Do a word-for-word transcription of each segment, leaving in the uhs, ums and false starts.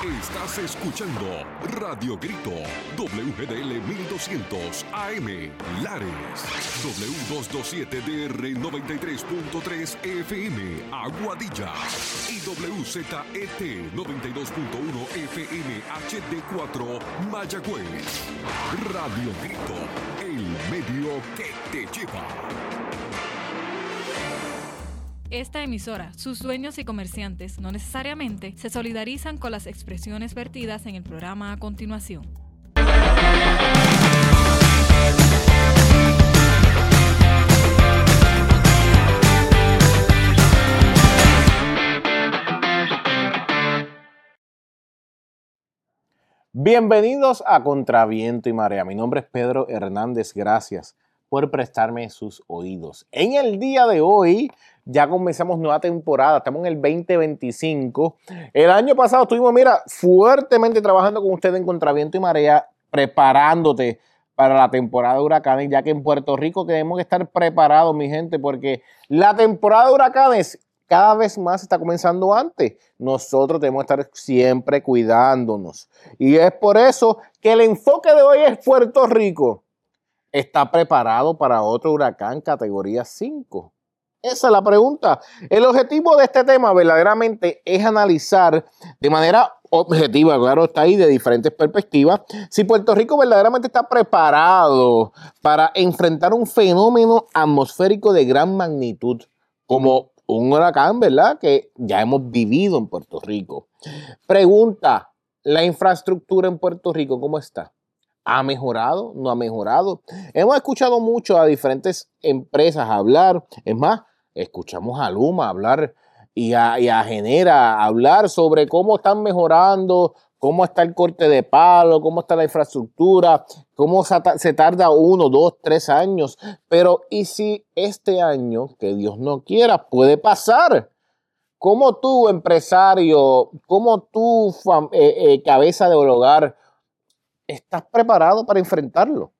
Estás escuchando Radio Grito, W G D L mil doscientos A M, Lares, W doscientos veintisiete D R noventa y tres punto tres F M, Aguadilla, y W Z E T noventa y dos punto uno F M H D cuatro, Mayagüez. Radio Grito, el medio que te lleva. Esta emisora, sus dueños y comerciantes no necesariamente se solidarizan con las expresiones vertidas en el programa a continuación. Bienvenidos a Contraviento y Marea. Mi nombre es Pedro Hernández. Gracias por prestarme sus oídos. En el día de hoy ya comenzamos nueva temporada, estamos en el veinte veinticinco. El año pasado estuvimos, mira, fuertemente trabajando con ustedes en Contraviento y Marea, preparándote para la temporada de huracanes, ya que en Puerto Rico tenemos que estar preparados, mi gente, porque la temporada de huracanes cada vez más está comenzando antes. Nosotros tenemos que estar siempre cuidándonos. Y es por eso que el enfoque de hoy es Puerto Rico. ¿Está preparado para otro huracán categoría cinco? Esa es la pregunta. El objetivo de este tema verdaderamente es analizar de manera objetiva, claro está ahí, de diferentes perspectivas, si Puerto Rico verdaderamente está preparado para enfrentar un fenómeno atmosférico de gran magnitud, como un huracán, ¿verdad?, que ya hemos vivido en Puerto Rico. Pregunta, ¿la infraestructura en Puerto Rico cómo está? ¿Ha mejorado? ¿No ha mejorado? Hemos escuchado mucho a diferentes empresas hablar. Es más, escuchamos a Luma hablar y a, y a Genera hablar sobre cómo están mejorando, cómo está el corte de palo, cómo está la infraestructura, cómo se tarda uno, dos, tres años. Pero ¿y si este año, que Dios no quiera, puede pasar? ¿Cómo tú, empresario, cómo tú, eh, eh, cabeza de hogar, estás preparado para enfrentarlo?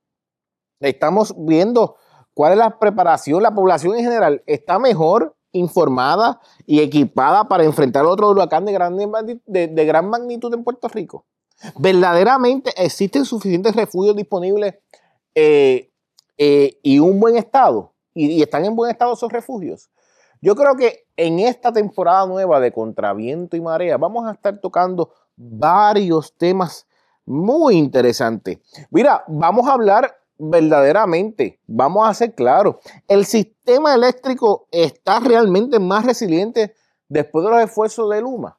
Estamos viendo cuál es la preparación. La población en general está mejor informada y equipada para enfrentar otro huracán de gran, de, de gran magnitud en Puerto Rico. ¿Verdaderamente existen suficientes refugios disponibles eh, eh, y un buen estado? ¿Y, y están en buen estado esos refugios? Yo creo que en esta temporada nueva de Contraviento y Marea vamos a estar tocando varios temas muy interesante. Mira, vamos a hablar verdaderamente, vamos a ser claros. ¿El sistema eléctrico está realmente más resiliente después de los esfuerzos de Luma?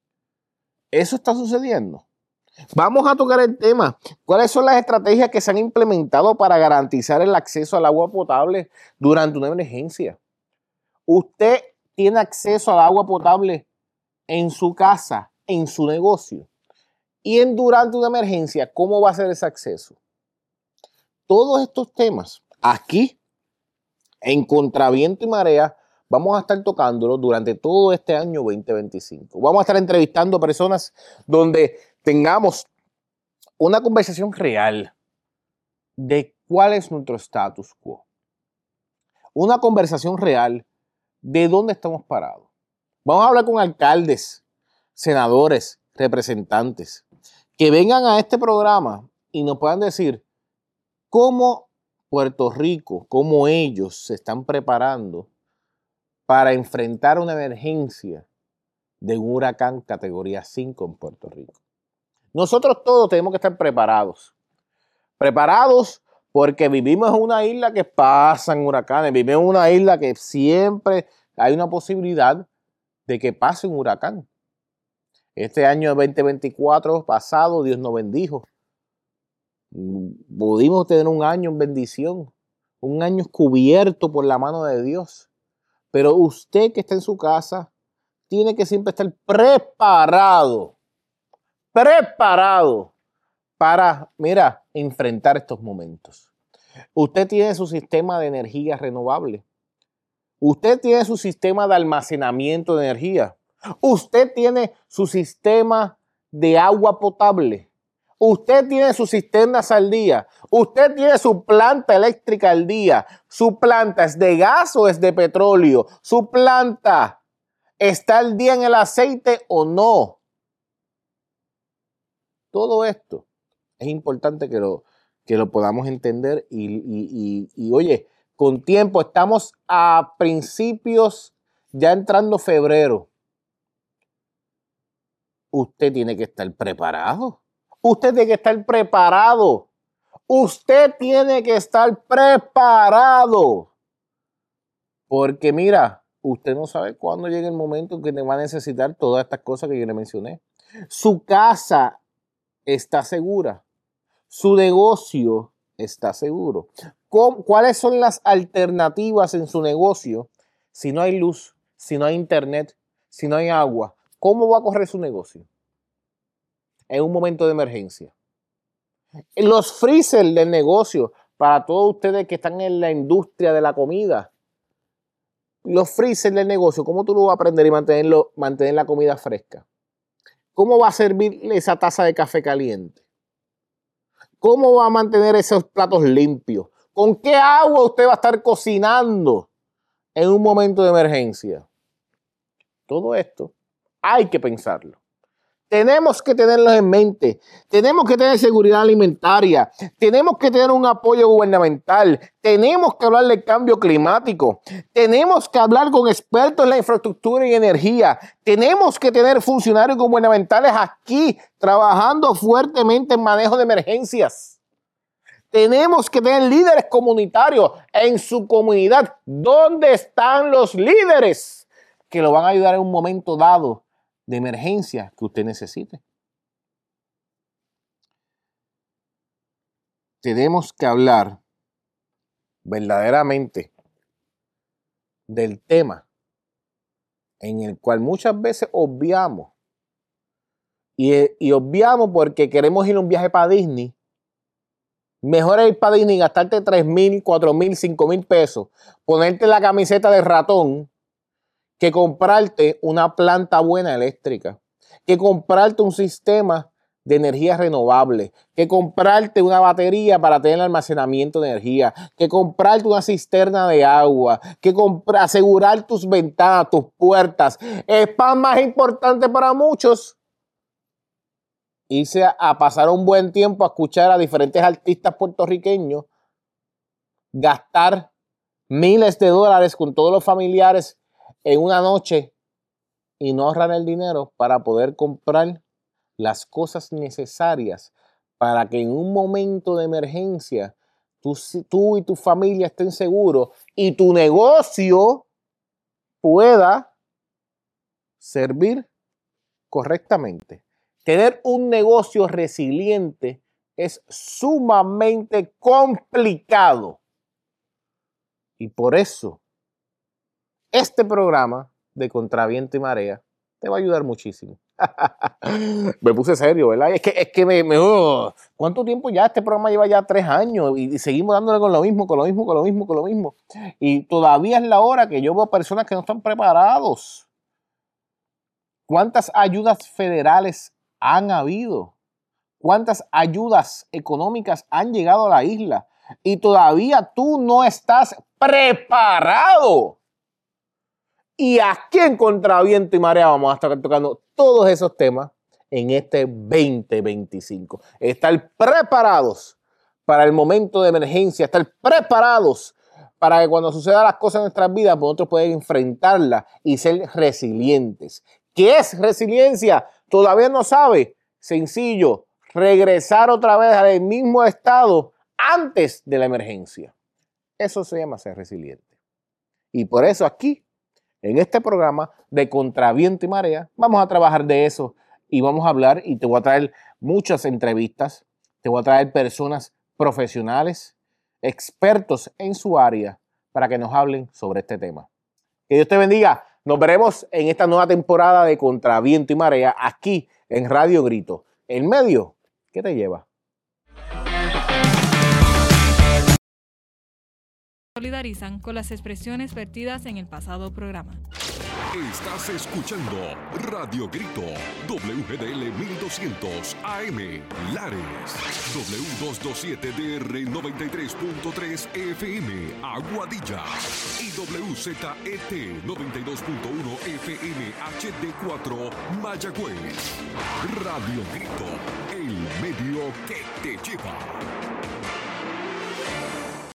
¿Eso está sucediendo? Vamos a tocar el tema. ¿Cuáles son las estrategias que se han implementado para garantizar el acceso al agua potable durante una emergencia? ¿Usted tiene acceso al agua potable en su casa, en su negocio? Y en durante una emergencia, ¿cómo va a ser ese acceso? Todos estos temas aquí en Contraviento y Marea vamos a estar tocándolos durante todo este año veinte veinticinco. Vamos a estar entrevistando personas donde tengamos una conversación real de cuál es nuestro status quo. Una conversación real de dónde estamos parados. Vamos a hablar con alcaldes, senadores, representantes, que vengan a este programa y nos puedan decir cómo Puerto Rico, cómo ellos se están preparando para enfrentar una emergencia de un huracán categoría cinco en Puerto Rico. Nosotros todos tenemos que estar preparados. Preparados porque vivimos en una isla que pasan huracanes, vivimos en una isla que siempre hay una posibilidad de que pase un huracán. Este año veinte veinticuatro pasado, Dios nos bendijo. Pudimos tener un año en bendición, un año cubierto por la mano de Dios. Pero usted que está en su casa tiene que siempre estar preparado, preparado para, mira, enfrentar estos momentos. Usted tiene su sistema de energía renovable. Usted tiene su sistema de almacenamiento de energía. Usted tiene su sistema de agua potable. Usted tiene su cisternas al día. Usted tiene su planta eléctrica al día. Su planta es de gas o es de petróleo. Su planta está al día en el aceite o no. Todo esto es importante que lo, que lo podamos entender y, y, y, y, oye, con tiempo, estamos a principios, ya entrando febrero. Usted tiene que estar preparado. Usted tiene que estar preparado. Usted tiene que estar preparado. Porque mira, usted no sabe cuándo llegue el momento en que te va a necesitar todas estas cosas que yo le mencioné. Su casa está segura. Su negocio está seguro. ¿Cuáles son las alternativas en su negocio si no hay luz, si no hay internet, si no hay agua? ¿Cómo va a correr su negocio en un momento de emergencia? Los freezer del negocio, para todos ustedes que están en la industria de la comida, los freezer del negocio, ¿cómo tú lo vas a aprender y mantenerlo, mantener la comida fresca? ¿Cómo va a servir esa taza de café caliente? ¿Cómo va a mantener esos platos limpios? ¿Con qué agua usted va a estar cocinando en un momento de emergencia? Todo esto hay que pensarlo. Tenemos que tenerlo en mente. Tenemos que tener seguridad alimentaria. Tenemos que tener un apoyo gubernamental. Tenemos que hablar del cambio climático. Tenemos que hablar con expertos en la infraestructura y energía. Tenemos que tener funcionarios gubernamentales aquí trabajando fuertemente en manejo de emergencias. Tenemos que tener líderes comunitarios en su comunidad. ¿Dónde están los líderes que lo van a ayudar en un momento dado de emergencia que usted necesite? Tenemos que hablar verdaderamente del tema en el cual muchas veces obviamos. Y, y obviamos porque queremos ir a un viaje para Disney. Mejor es ir para Disney y gastarte tres mil, cuatro mil, cinco mil pesos, ponerte la camiseta de ratón, que comprarte una planta buena eléctrica, que comprarte un sistema de energía renovable, que comprarte una batería para tener almacenamiento de energía, que comprarte una cisterna de agua, que compra, asegurar tus ventanas, tus puertas. Es más importante para muchos irse a, a pasar un buen tiempo a escuchar a diferentes artistas puertorriqueños, gastar miles de dólares con todos los familiares en una noche y no ahorrar el dinero para poder comprar las cosas necesarias para que en un momento de emergencia tú, tú y tu familia estén seguros y tu negocio pueda servir correctamente. Tener un negocio resiliente es sumamente complicado y por eso este programa de Contraviento y Marea te va a ayudar muchísimo. Me puse serio, ¿verdad? Es que, es que me, me oh, ¿cuánto tiempo ya? Este programa lleva ya tres años y, y seguimos dándole con lo mismo, con lo mismo, con lo mismo, con lo mismo. Y todavía es la hora que yo veo personas que no están preparados. ¿Cuántas ayudas federales han habido? ¿Cuántas ayudas económicas han llegado a la isla? Y todavía tú no estás preparado. Y aquí en Contraviento y Marea vamos a estar tocando todos esos temas en este veinte veinticinco. Estar preparados para el momento de emergencia, estar preparados para que cuando sucedan las cosas en nuestras vidas, nosotros podamos enfrentarlas y ser resilientes. ¿Qué es resiliencia? ¿Todavía no sabe? Sencillo, regresar otra vez al mismo estado antes de la emergencia. Eso se llama ser resiliente. Y por eso aquí, en este programa de Contraviento y Marea, vamos a trabajar de eso y vamos a hablar y te voy a traer muchas entrevistas, te voy a traer personas profesionales, expertos en su área para que nos hablen sobre este tema. Que Dios te bendiga. Nos veremos en esta nueva temporada de Contraviento y Marea aquí en Radio Grito. El medio, ¿qué te lleva? Solidarizan con las expresiones vertidas en el pasado programa. Estás escuchando Radio Grito, W G D L mil doscientos A M, Lares, W doscientos veintisiete D R noventa y tres punto tres F M, Aguadilla, y W Z E T noventa y dos punto uno F M H D cuatro, Mayagüez. Radio Grito, el medio que te lleva.